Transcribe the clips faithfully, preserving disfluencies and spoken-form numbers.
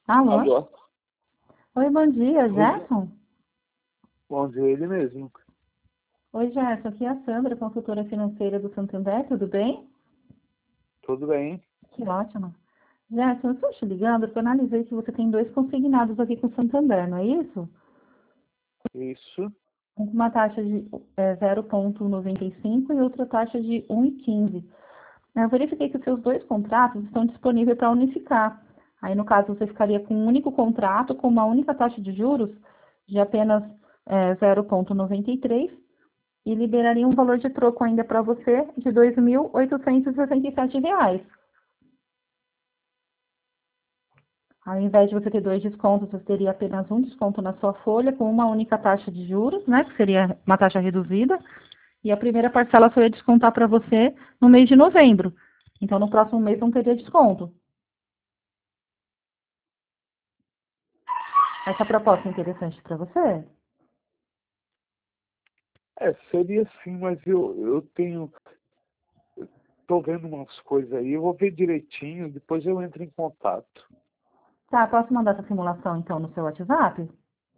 Alô? Alô? Oi, bom dia, Oi, Gerson? bom dia, ele mesmo. Oi, Gerson, aqui é a Sandra, consultora financeira do Santander, tudo bem? Tudo bem? Que ótimo. Gerson, eu estou te ligando porque eu analisei que você tem dois consignados aqui com o Santander, não é isso? Isso, Um com uma taxa de é, zero vírgula noventa e cinco e outra taxa de um vírgula quinze. Eu verifiquei que os seus dois contratos estão disponíveis para unificar. Aí, no caso, você ficaria com um único contrato, com uma única taxa de juros de apenas é, zero vírgula noventa e três e liberaria um valor de troco ainda para você de dois mil oitocentos e sessenta e sete reais. Ao invés de você ter dois descontos, você teria apenas um desconto na sua folha com uma única taxa de juros, né, que seria uma taxa reduzida, e a primeira parcela só ia descontar para você no mês de novembro. Então, no próximo mês não teria desconto. Essa proposta é interessante para você? é, seria sim, mas eu, eu tenho, tô vendo umas coisas aí, eu vou ver direitinho, depois eu entro em contato. Tá, posso mandar essa simulação então no seu WhatsApp?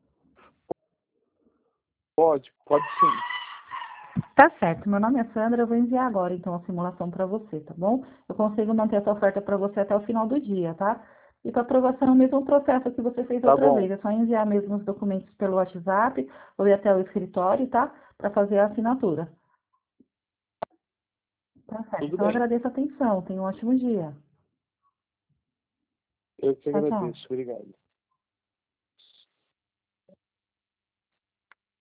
Pode, pode sim. Tá certo, meu nome é Sandra, eu vou enviar agora então a simulação para você, tá bom? Eu consigo manter essa oferta para você até o final do dia, tá? E para aprovação é o mesmo processo que você fez Tá outra bom, vez, é só enviar mesmo os documentos pelo WhatsApp ou ir até o escritório, tá? Para fazer a assinatura. Tá certo, tudo então eu bem. agradeço a atenção, tenha um ótimo dia. Eu que Tchau, tchau. agradeço, obrigado.